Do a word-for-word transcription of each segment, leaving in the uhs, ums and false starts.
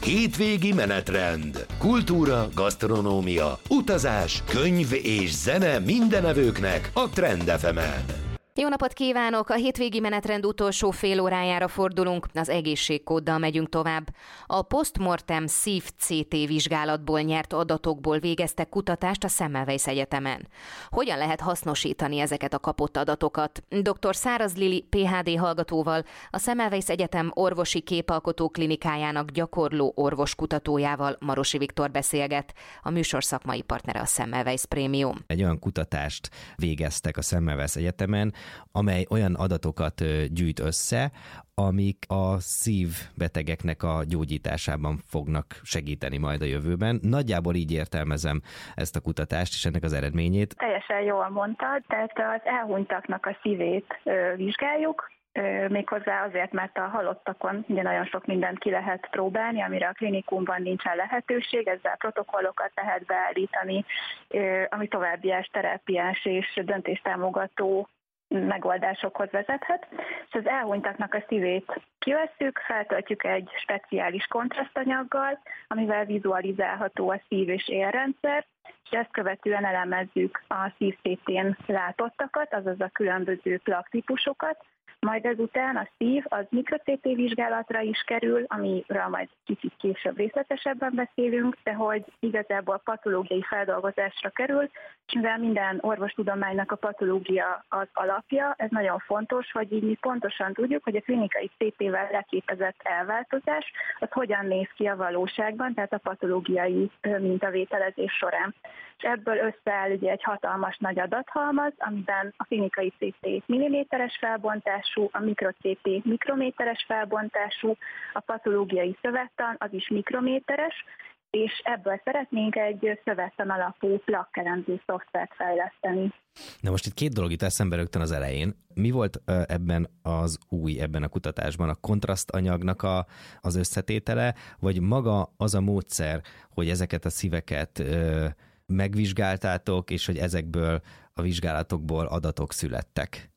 Hétvégi menetrend. Kultúra, gasztronómia, utazás, könyv és zene mindenevőknek a Trend ef emen. Jó napot kívánok! A hétvégi menetrend utolsó fél órájára fordulunk, az egészségkóddal megyünk tovább. A Postmortem szív cé té vizsgálatból nyert adatokból végeztek kutatást a Semmelweis Egyetemen. Hogyan lehet hasznosítani ezeket a kapott adatokat? dr. Száraz Lili pé há dé hallgatóval, a Semmelweis Egyetem orvosi képalkotó klinikájának gyakorló orvoskutatójával, Marosi Viktor beszélget, a műsor szakmai partnere a Semmelweis Premium. Egy olyan kutatást végeztek a Semmelweis Egyetemen, amely olyan adatokat gyűjt össze, amik a szívbetegeknek a gyógyításában fognak segíteni majd a jövőben. Nagyjából így értelmezem ezt a kutatást és ennek az eredményét. Teljesen jól mondtad, tehát az elhunytaknak a szívét ö, vizsgáljuk, ö, méghozzá azért, mert a halottakon ugye nagyon sok mindent ki lehet próbálni, amire a klinikumban nincsen lehetőség, ezzel protokollokat lehet beállítani, ö, ami továbbiás terápiás és döntéstámogató megoldásokhoz vezethet, és az elhunytaknak a szívét kivesszük, feltöltjük egy speciális kontrasztanyaggal, amivel vizualizálható a szív- és élrendszer, és ezt követően elemezzük a szív cé tén látottakat, azaz a különböző plaktípusokat, majd ezután a szív az mikro cé té vizsgálatra is kerül, amiről majd kicsit később részletesebben beszélünk, de hogy igazából patológiai feldolgozásra kerül, és mivel minden orvostudománynak a patológia az alapja, ez nagyon fontos, hogy így mi pontosan tudjuk, hogy a klinikai cé tével leképezett elváltozás, az hogyan néz ki a valóságban, tehát a patológiai mintavételezés során. És ebből összeáll ugye egy hatalmas nagy adathalmaz, amiben a klinikai cé té milliméteres felbontású, a mikro cé té mikrométeres felbontású, a patológiai szövettan az is mikrométeres, és ebből szeretnénk egy szövettan alapú plakkelemző szoftvert fejleszteni. Na most itt két dolog itt eszembe rögtön az elején. Mi volt ebben az új, ebben a kutatásban? A kontrasztanyagnak a, az összetétele, vagy maga az a módszer, hogy ezeket a szíveket ö, megvizsgáltátok, és hogy ezekből a vizsgálatokból adatok születtek?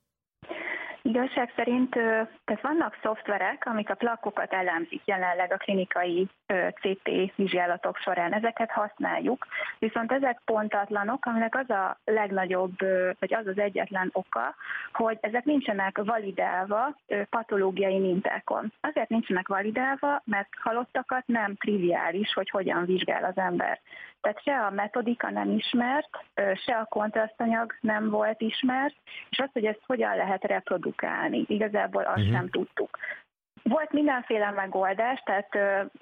Igazság szerint tehát vannak szoftverek, amik a plakkokat elemzik jelenleg a klinikai cé té vizsgálatok során. Ezeket használjuk, viszont ezek pontatlanok, aminek az a legnagyobb, vagy az az egyetlen oka, hogy ezek nincsenek validálva patológiai mintákon. Azért nincsenek validálva, mert halottakat nem triviális, hogy hogyan vizsgál az ember. Tehát se a metodika nem ismert, se a kontrasztanyag nem volt ismert, és az, hogy ezt hogyan lehet reprodukálni, igazából azt uh-huh. sem tudtuk. Volt mindenféle megoldás, tehát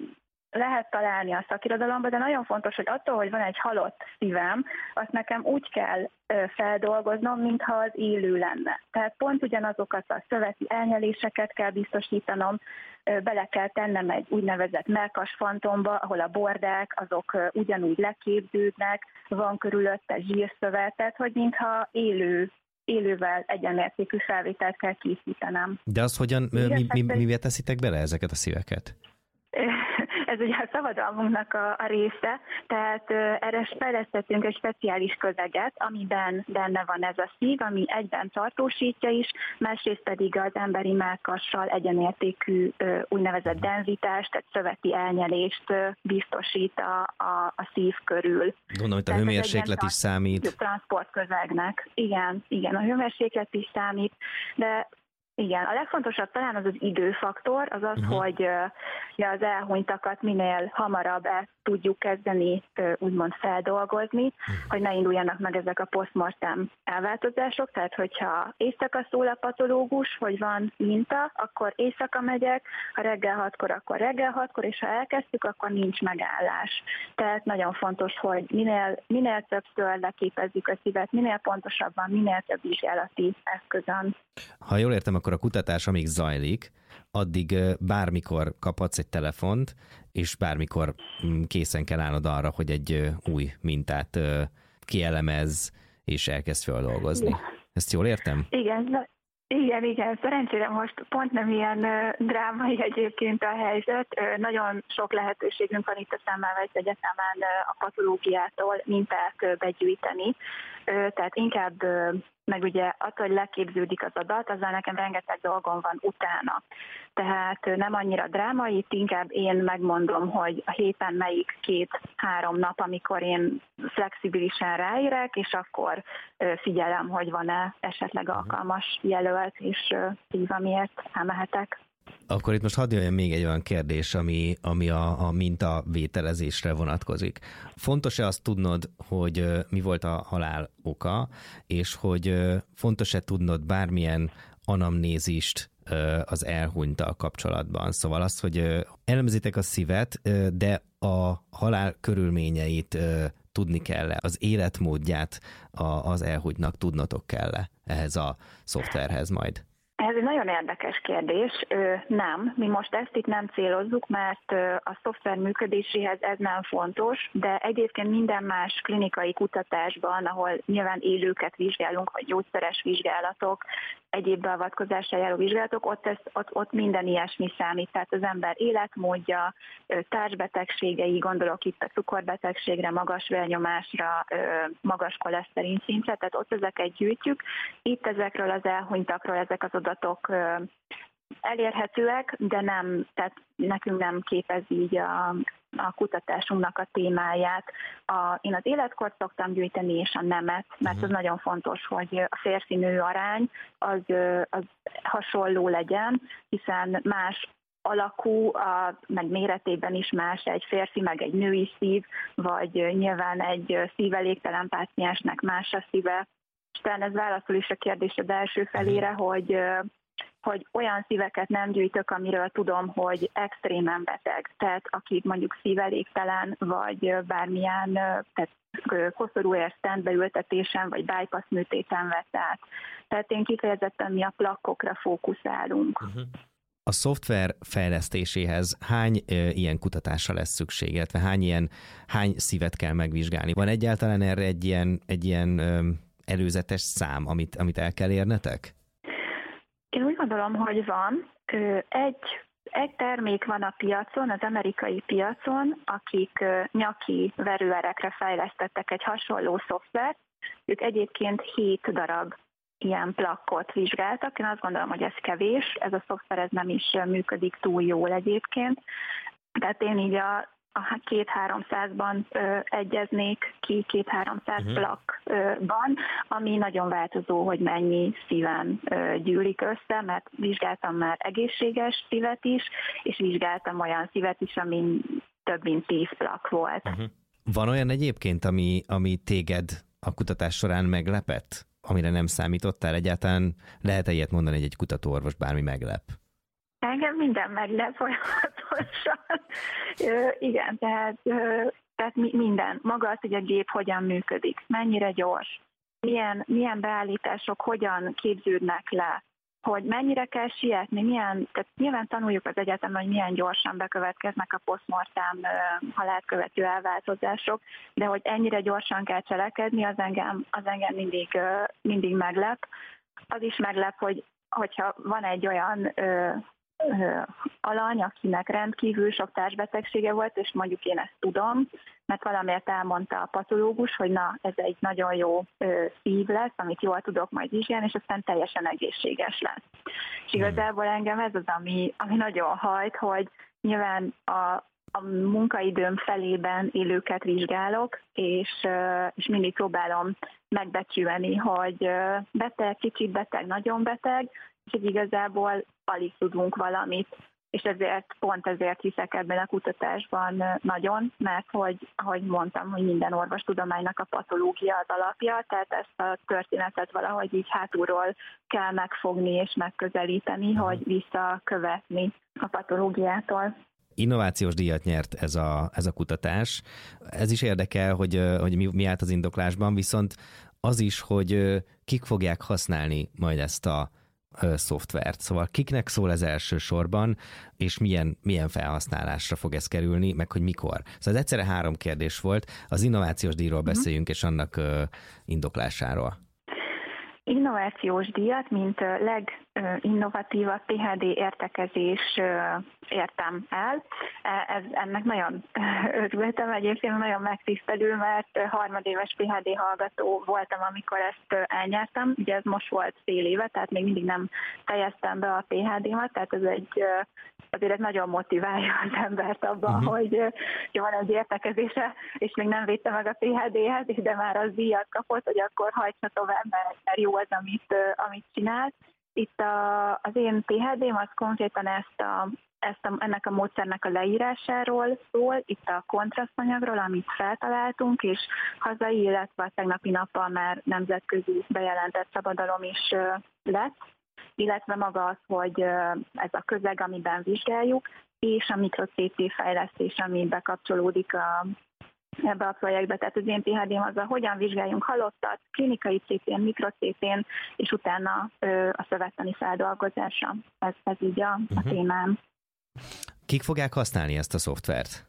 lehet találni a szakirodalomban, de nagyon fontos, hogy attól, hogy van egy halott szívem, azt nekem úgy kell feldolgoznom, mintha az élő lenne. Tehát pont ugyanazokat a szöveti elnyeléseket kell biztosítanom, bele kell tennem egy úgynevezett mellkas fantomba, ahol a bordák azok ugyanúgy leképződnek, van körülötte zsírszövet, tehát hogy mintha élő élővel egyenértékű felvételt kell készítenem. De az hogyan, mi, mi, mivel teszitek bele ezeket a szíveket? Ez ugye a szabadalmunknak a, a része, tehát erre fejlesztettünk egy speciális közeget, amiben benne van ez a szív, ami egyben tartósítja is, másrészt pedig az emberi mellkassal egyenértékű úgynevezett denzitást, tehát szöveti elnyelést biztosít a, a, a szív körül. Gondolom, hogy a hőmérséklet is számít. Transportközegnek. Igen, igen, a hőmérséklet is számít, de igen, a legfontosabb talán az az időfaktor, az az, uh-huh. hogy uh, az elhunytakat minél hamarabb el tudjuk kezdeni uh, úgymond feldolgozni, uh-huh. hogy ne induljanak meg ezek a postmortem elváltozások, tehát hogyha éjszaka szól a patológus, hogy van minta, akkor éjszaka megyek, ha reggel hatkor, akkor reggel hatkor, és ha elkezdtük, akkor nincs megállás. Tehát nagyon fontos, hogy minél, minél többször leképezzük a szívet, minél pontosabban, minél több vizsgálati eszközön. Ha jól értem, akkor a kutatás, amíg zajlik, addig bármikor kaphatsz egy telefont, és bármikor készen kell állnod arra, hogy egy új mintát kielemez, és elkezd feldolgozni. Ezt jól értem? Igen, Igen, igen, szerencsére most pont nem ilyen drámai egyébként a helyzet. Nagyon sok lehetőségünk van itt a Semmelweis Egyetemen a patológiától mintát begyűjteni. tehát inkább, meg ugye attól, hogy leképződik az adat, azzal nekem rengeteg dolgom van utána. Tehát nem annyira drámai, itt inkább én megmondom, hogy a héten melyik két-három nap, amikor én flexibilisen ráérek, és akkor figyelem, hogy van-e esetleg alkalmas jelölt, és így amiért elmehetek. Akkor itt most hadd jöjjön még egy olyan kérdés, ami, ami a, a mintavételezésre vonatkozik. Fontos-e azt tudnod, hogy mi volt a halál oka, és hogy fontos-e tudnod bármilyen anamnézist az elhunyttal kapcsolatban? Szóval azt, hogy elemzitek a szívet, de a halál körülményeit tudni kell-e, az életmódját az elhunytnak tudnotok kell-e ehhez a szoftverhez majd? Ez egy nagyon érdekes kérdés. Nem, mi most ezt itt nem célozzuk, mert a szoftver működéséhez ez nem fontos, de egyébként minden más klinikai kutatásban, ahol nyilván élőket vizsgálunk, vagy gyógyszeres vizsgálatok, egyéb beavatkozással járó vizsgálatok, ott, ez, ott, ott minden ilyesmi számít. Tehát az ember életmódja, társbetegségei, gondolok itt a cukorbetegségre, magas vérnyomásra, magas koleszterin szintre, tehát ott ezeket gyűjtjük. Itt ezekről az elhunytakról ezek az adatok elérhetőek, de nem, tehát nekünk nem képez így a, a kutatásunknak a témáját. A, én az életkort szoktam gyűjteni, és a nemet, mert uh-huh. az nagyon fontos, hogy a férfi-nő arány az, az hasonló legyen, hiszen más alakú, a, meg méretében is más egy férfi, meg egy női szív, vagy nyilván egy szívelégtelen páciensnek más a szíve. És talán ez válaszol is a kérdésed első felére, uh-huh. hogy hogy olyan szíveket nem gyűjtök, amiről tudom, hogy extrémen beteg. Tehát aki mondjuk szívelégtelen, vagy bármilyen tehát koszorúér sztentbe ültetésen, vagy bypass műtéten vett át. Tehát én kifejezetten mi a plakkokra fókuszálunk. Uh-huh. A szoftver fejlesztéséhez hány e, ilyen kutatásra lesz szükség, illetve hány ilyen, hány szívet kell megvizsgálni? Van egyáltalán erre egy ilyen, egy ilyen ö, előzetes szám, amit, amit el kell érnetek? Én úgy gondolom, hogy van. Egy, egy termék van a piacon, az amerikai piacon, akik nyaki verőerekre fejlesztettek egy hasonló szoftvert. Ők egyébként hét darab ilyen plakkot vizsgáltak. Én azt gondolom, hogy ez kevés. Ez a szoftver ez nem is működik túl jól egyébként. Tehát én így a a két-háromszázban ö, egyeznék ki, két-háromszáz uh-huh. plakkban, ami nagyon változó, hogy mennyi szíven ö, gyűlik össze, mert vizsgáltam már egészséges szívet is, és vizsgáltam olyan szívet is, amin több mint tíz plakk volt. Uh-huh. Van olyan egyébként, ami, ami téged a kutatás során meglepett, amire nem számítottál? Egyáltalán lehet-e ilyet mondani, hogy egy kutatóorvos bármi meglep? Engem minden meglep folyamatosan. Igen, tehát, tehát minden. Maga az, hogy a gép hogyan működik, mennyire gyors, milyen, milyen beállítások hogyan képződnek le, hogy mennyire kell sietni, milyen, tehát nyilván tanuljuk az egyetemen, hogy milyen gyorsan bekövetkeznek a posztmortem halált követő elváltozások, de hogy ennyire gyorsan kell cselekedni, az engem, az engem mindig, mindig meglep. Az is meglep, hogy hogyha van egy olyan alany, akinek rendkívül sok társbetegsége volt, és mondjuk én ezt tudom, mert valamiért elmondta a patológus, hogy na, ez egy nagyon jó ö, szív lesz, amit jól tudok majd vizsgálni, és aztán teljesen egészséges lesz. És igazából engem ez az, ami, ami nagyon hajt, hogy nyilván a, a munkaidőm felében élőket vizsgálok, és, ö, és mindig próbálom megbecsülni, hogy ö, beteg, kicsit beteg, nagyon beteg, és hogy igazából alig tudunk valamit, és ezért pont ezért hiszek ebben a kutatásban nagyon, mert hogy, ahogy mondtam, hogy minden orvostudománynak a patológia az alapja, tehát ezt a történetet valahogy így hátulról kell megfogni és megközelíteni, hogy visszakövetni a patológiától. Innovációs díjat nyert ez a, ez a kutatás. Ez is érdekel, hogy, hogy mi, mi állt az indoklásban, viszont az is, hogy kik fogják használni majd ezt a szoftvert. Szóval kiknek szól ez elsősorban, és milyen, milyen felhasználásra fog ez kerülni, meg hogy mikor. Szóval ez egyszerre három kérdés volt. Az innovációs díjról beszéljünk, és annak uh, indoklásáról. Innovációs innovációs díjat, mint leginnovatívabb pé há dé értekezés értem el. Ez, ennek nagyon örültem egyébként, nagyon megtisztelő, mert harmadéves pé há dé hallgató voltam, amikor ezt elnyertem. Ugye ez most volt fél éve, tehát még mindig nem fejeztem be a pé há dé-mat, tehát ez egy, azért ez nagyon motiválja az embert abban, uh-huh. hogy, hogy van egy értekezése, és még nem védte meg a pé há dé-hez, de már az díjat kapott, hogy akkor hajtsa tovább, mert, mert jó az, amit, amit csinál. Itt a, az én pé há dém az konkrétan ezt a, ezt a, ennek a módszernek a leírásáról szól, itt a kontrasztanyagról, amit feltaláltunk, és hazai, illetve a tegnapi nappal már nemzetközi bejelentett szabadalom is lett, illetve maga az, hogy ez a közeg, amiben vizsgáljuk, és a mikro-cé té fejlesztés, ami bekapcsolódik a ebbe a projektbe, tehát az én pé há dém azzal, hogyan vizsgáljunk halottat, klinikai cé tén, mikro-cé tén, és utána ö, a szövettani feldolgozása. Ez, ez így a, a uh-huh. témám. Kik fogják használni ezt a szoftvert?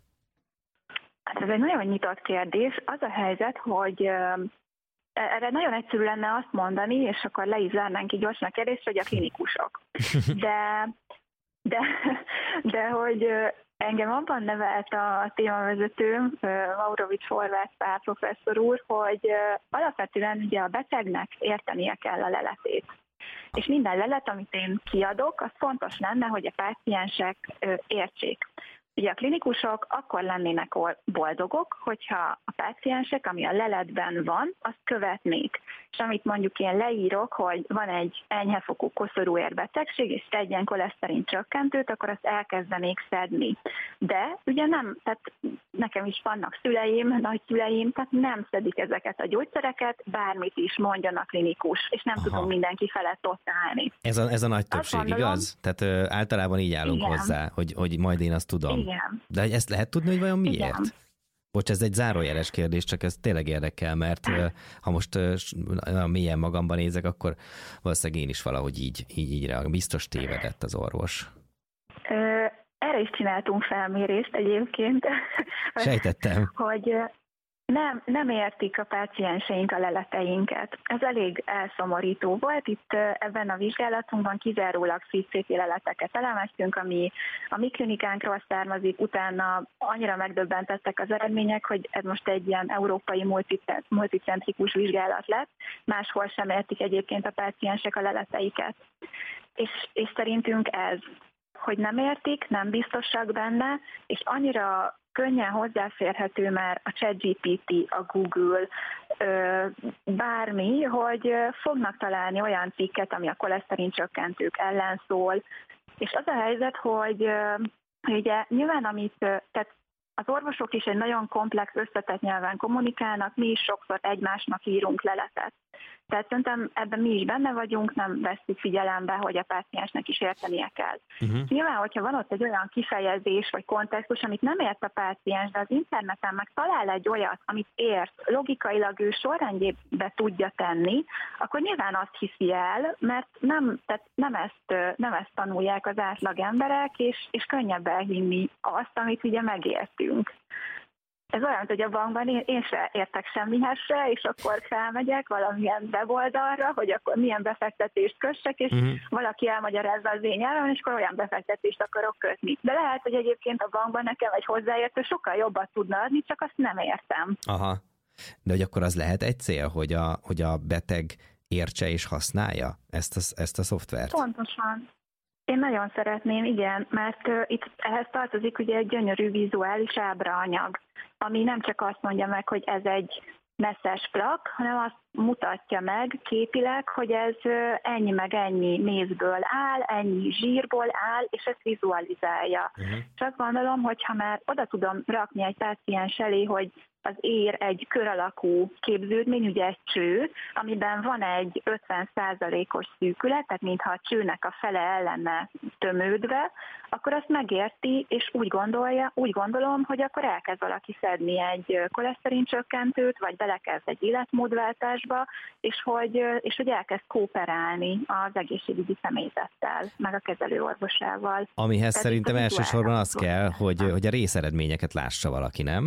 Hát ez egy nagyon nyitott kérdés. Az a helyzet, hogy ö, erre nagyon egyszerű lenne azt mondani, és akkor le is zárnánk ki gyorsan a kérdést, hogy a klinikusok. De, de, de hogy engem abban nevelt a témavezetőm, Maurovics Horváth Pál professzor úr, hogy alapvetően ugye a betegnek értenie kell a leletét. És minden lelet, amit én kiadok, az fontos lenne, hogy a páciensek értsék. Ugye a klinikusok akkor lennének boldogok, hogyha a páciensek, ami a leletben van, azt követnék. És amit mondjuk én leírok, hogy van egy enyhefokú koszorúérbetegség, és szedjen koleszterin csökkentőt, akkor azt elkezdenék szedni. De ugye nem, tehát nekem is vannak szüleim, nagyszüleim, tehát nem szedik ezeket a gyógyszereket, bármit is mondjon a klinikus, és nem Aha. tudunk mindenki felett ott állni. Ez a, ez a nagy többség, gondolom, igaz? Tehát ö, általában így állunk igen. hozzá, hogy, hogy majd én azt tudom. Igen. De ezt lehet tudni, hogy vajon miért? Igen. Bocs, ez egy zárójeles kérdés, csak ez tényleg érdekel, mert ha most mélyen magamban nézek, akkor valószínűleg én is valahogy így, így, így reagálom. Biztos tévedett az orvos. Ö, erre is csináltunk felmérést egyébként. Sejtettem. hogy nem, nem értik a pácienseink a leleteinket. Ez elég elszomorító volt. Itt ebben a vizsgálatunkban kizárólag szív-cé té leleteket elemeztünk, ami a mi klinikánkról származik, utána annyira megdöbbentettek az eredmények, hogy ez most egy ilyen európai multicentrikus vizsgálat lett, máshol sem értik egyébként a páciensek a leleteiket. És, és szerintünk ez, hogy nem értik, nem biztosak benne, és annyira könnyen hozzáférhető már a ChatGPT, a Google, bármi, hogy fognak találni olyan cikket, ami a koleszterin csökkentők ellen szól. És az a helyzet, hogy ugye nyilván amit, tehát az orvosok is egy nagyon komplex, összetett nyelven kommunikálnak, mi is sokszor egymásnak írunk leletet. Tehát szerintem ebben mi is benne vagyunk, nem vesszük figyelembe, hogy a páciensnek is értenie kell. Uh-huh. Nyilván, hogyha van ott egy olyan kifejezés vagy kontextus, amit nem ért a páciens, de az interneten meg talál egy olyat, amit ért, logikailag ő sorrendjébe tudja tenni, akkor nyilván azt hiszi el, mert nem, tehát nem, ezt, nem ezt tanulják az átlag emberek, és, és könnyebb elhinni azt, amit ugye megértünk. Ez olyan, hogy a bankban én, én se értek semmihez se, és akkor felmegyek valamilyen weboldalra, hogy akkor milyen befektetést kössek, és uh-huh. valaki elmagyarázza az én nyelven, és akkor olyan befektetést akarok kötni. De lehet, hogy egyébként a bankban nekem egy hozzáértő sokkal jobbat tudna adni, csak azt nem értem. Aha. De hogy akkor az lehet egy cél, hogy a, hogy a beteg értse és használja ezt a, ezt a szoftvert? Pontosan. Én nagyon szeretném, igen, mert uh, itt ehhez tartozik ugye egy gyönyörű vizuális ábraanyag, ami nem csak azt mondja meg, hogy ez egy messzes plak, hanem azt mutatja meg képileg, hogy ez ennyi meg ennyi mézből áll, ennyi zsírból áll, és ezt vizualizálja. Uh-huh. És azt gondolom, hogy ha már oda tudom rakni egy páciens elé, hogy az ér egy kör alakú képződmény, ugye egy cső, amiben van egy ötven százalékos szűkület, tehát mintha a csőnek a fele el lenne tömődve, akkor azt megérti, és úgy gondolja, úgy gondolom, hogy akkor elkezd valaki szedni egy koleszterin csökkentőt, vagy belekezd egy életmódváltásba, és hogy, és hogy elkezd kooperálni az egészségügyi személyzettel, meg a kezelőorvosával. Amihez tehát szerintem elsősorban az kell, hogy, hogy a részeredményeket lássa valaki, nem?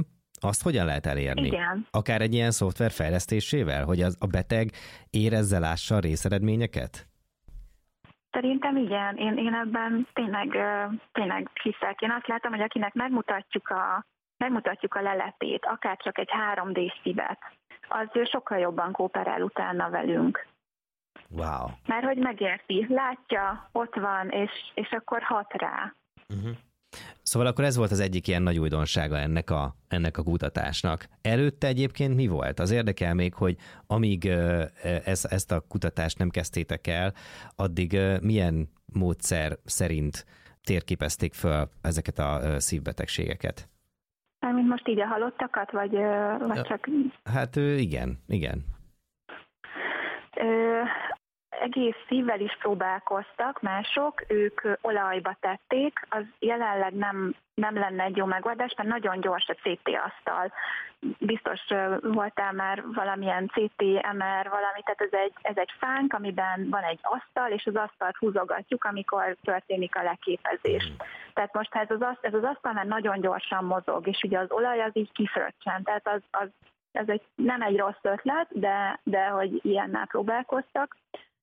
Azt hogyan lehet elérni? Igen. Akár egy ilyen szoftver fejlesztésével, hogy az, a beteg érezze, lássa a részeredményeket? Szerintem igen, én, én ebben tényleg, tényleg hiszek. Én azt látom, hogy akinek megmutatjuk a, megmutatjuk a leletét, akár csak egy három dé szívet, az sokkal jobban kooperál utána velünk. Wow. Mert hogy megérti, látja, ott van, és, és akkor hat rá. Uh-huh. Szóval akkor ez volt az egyik ilyen nagy újdonsága ennek a, ennek a kutatásnak. Előtte egyébként mi volt? Az érdekel még, hogy amíg ez, ezt a kutatást nem kezdtétek el, addig milyen módszer szerint térképezték föl ezeket a szívbetegségeket? Mármint most így a halottakat, vagy, vagy csak... Hát igen, igen. Ö, egész szívvel is próbálkoztak mások, ők olajba tették, az jelenleg nem, nem lenne egy jó megoldás, mert nagyon gyors a cé té asztal. Biztos voltál már valamilyen cé té em er, valami, tehát ez egy, ez egy fánk, amiben van egy asztal, és az asztalt húzogatjuk, amikor történik a leképezés. Tehát most ez az, asztal, ez az asztal már nagyon gyorsan mozog, és ugye az olaj az így kifröccsen, tehát az, az, ez egy, nem egy rossz ötlet, de, de hogy ilyennel próbálkoztak.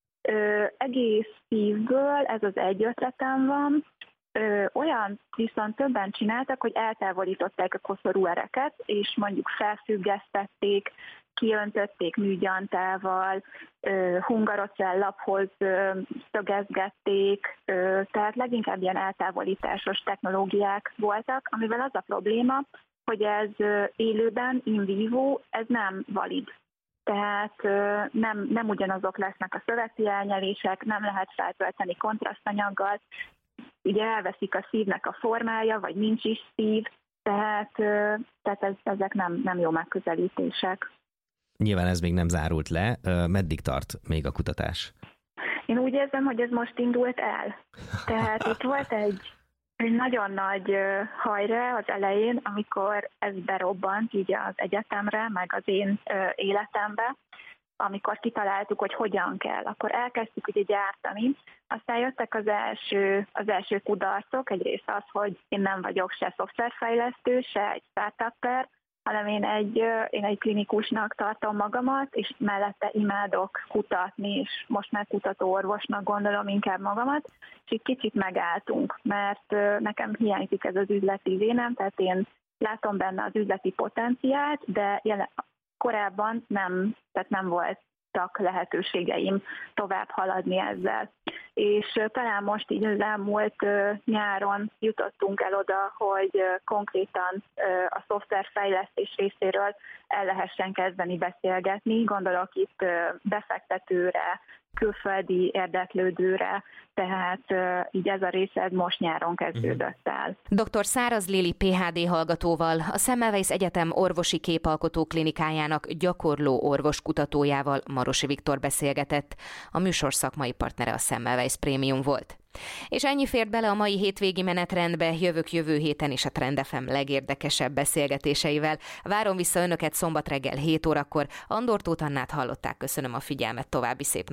Ö, egész szívből ez az egy ötletem van. Ö, olyan viszont többen csináltak, hogy eltávolították a koszorú ereket, és mondjuk felfüggesztették, kiöntötték műgyantával, hungarocell laphoz ö, szögezgették, ö, tehát leginkább ilyen eltávolításos technológiák voltak, amivel az a probléma, hogy ez élőben, in vivo, ez nem valid. Tehát nem, nem ugyanazok lesznek a szöveti elnyelések, nem lehet feltölteni kontrasztanyaggal, ugye elveszik a szívnek a formája, vagy nincs is szív, tehát, tehát ez, ezek nem, nem jó megközelítések. Nyilván ez még nem zárult le. Meddig tart még a kutatás? Én úgy érzem, hogy ez most indult el. Tehát itt volt egy egy nagyon nagy hajra az elején, amikor ez berobbant így az egyetemre, meg az én életembe, amikor kitaláltuk, hogy hogyan kell. Akkor elkezdtük ugye gyártani, aztán jöttek az első, az első kudarcok, egyrészt az, hogy én nem vagyok se szoftverfejlesztő, se egy startupper, hanem én egy, én egy klinikusnak tartom magamat, és mellette imádok kutatni, és most már kutató orvosnak gondolom inkább magamat, és így kicsit megálltunk, mert nekem hiányzik ez az üzleti vénem, tehát én látom benne az üzleti potenciált, de jelen, korábban nem, tehát nem voltak lehetőségeim tovább haladni ezzel. És talán most így az elmúlt nyáron jutottunk el oda, hogy konkrétan a szoftverfejlesztés részéről el lehessen kezdeni beszélgetni. Gondolok itt befektetőre, külföldi érdeklődőre, tehát így ez a része most nyáron kezdődött el. doktor Száraz Lili pé há dé hallgatóval, a Semmelweis Egyetem orvosi képalkotó klinikájának gyakorló orvoskutatójával, Marosi Viktor beszélgetett. A műsor szakmai partnere a Semmelweis Prémium volt. És ennyi fért bele a mai hétvégi menetrendbe, jövök jövő héten is a Trend ef em legérdekesebb beszélgetéseivel. Várom vissza önöket szombat reggel hét órakor. Andor Tóth Annát hallották, köszönöm a figyelmet, további szép